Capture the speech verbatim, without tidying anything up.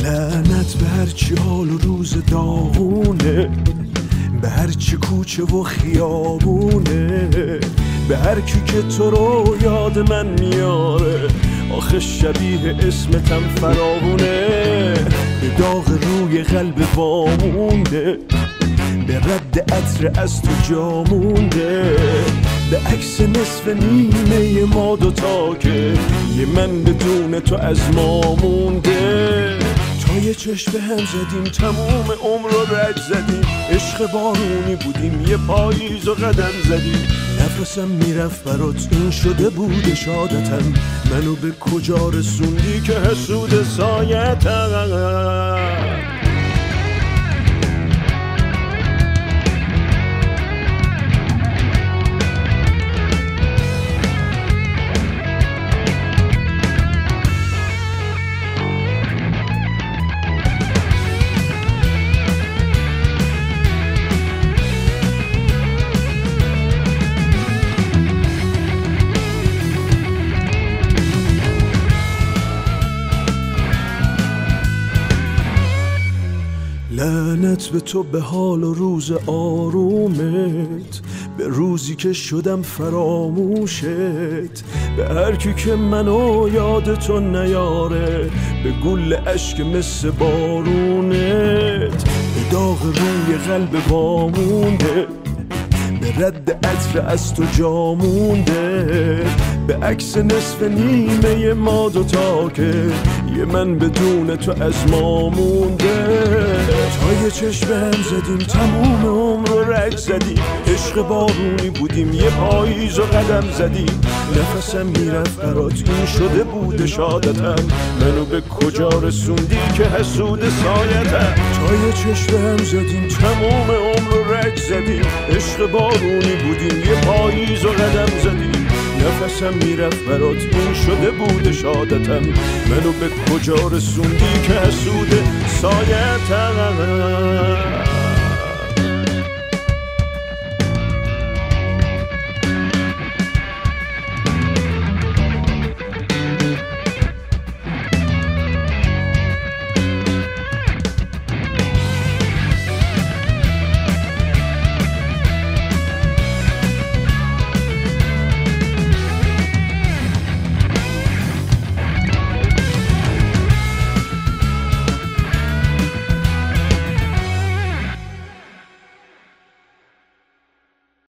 لعنت به هرچی حال و روز داغونه، به هرچی کوچه و خیابونه، به هر کی که تو رو یاد من میاره. آخه شبیه اسمتم فراوونه، به داغ روی قلب وامونده، به رد عطر از تو جامونده، به عکس نصف نیمه ما دوتا که یه من بدون تو از ما مونده. تا یه چشم به هم زدیم تموم عمر رو رد زدیم، عشق بارونی بودیم یه پاییز و قدم زدیم. نفسم میرفت برات این شده بود شادتم، منو به کجا رسوندی که حسود سایتم. لعنت به تو، به حال و روز آرومت، به روزی که شدم فراموشت، به هر کی که منو یاد تو نیاره، به گل اشک مثل بارونت، به داغ روی قلب وامونده، به رد عطر از تو جامونده، به عکس نصف نیمه ما دوتا که یه من بدون تو از ما مونده. تا یه چشم هم زدیم تموم عمر رو رد زدیم، عشق بارونی بودیم یه پاییز و قدم زدیم. نفسم میرفت برات این شده بود شادتم، منو به کجا رسوندی که حسود سایتم. تا یه چشم هم زدیم تموم عمر رو رد زدیم، عشق بارونی بودیم یه پاییز و قدم زدیم. نفسم میرفت برات این شده بود شادتم، منو به کجا رسوندی که حسود سایتم.